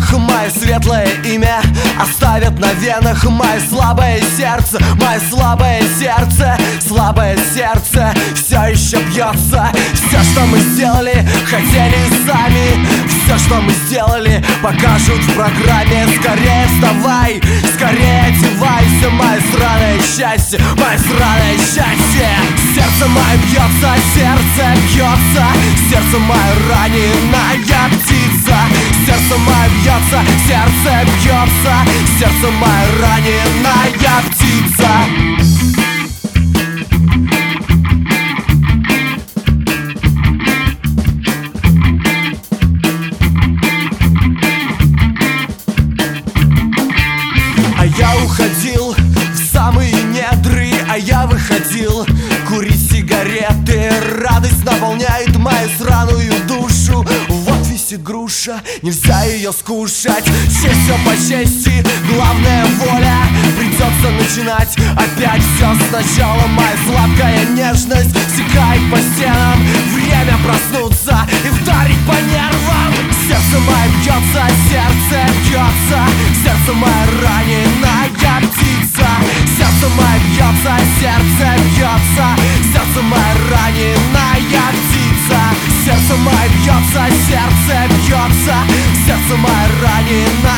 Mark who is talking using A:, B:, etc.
A: стенах мое светлое имя оставят на венах мое слабое сердце, мое слабое сердце, слабое сердце все еще бьется. Все, что мы сделали, хотели сами. Все, что мы сделали, покажут в программе. Скорее вставай, скорее одевайся, мое сраное счастье, мое сраное счастье. Сердце мое бьется, сердце бьется, сердце мое раненая птица. Сердце мое бьется, сердце бьется, сердце мое раненая птица. А я уходил в самые недры, а я выходил курить сигареты. Радость наполняет мою сраную душу. Вот висит груша, нельзя ее скушать. Честь все по чести, главная воля. Придется начинать опять все сначала. Моя сладкая нежность стекает по стенам. Время проснуться и вдарить по нервам. Сердце мое бьется, сердце бьется, сердце мое раненая птица. Сердце мое бьется, сердце бьется, сердце мое раненая птица. Сердце мое бьется, сердце бьется, сердце мое раненая.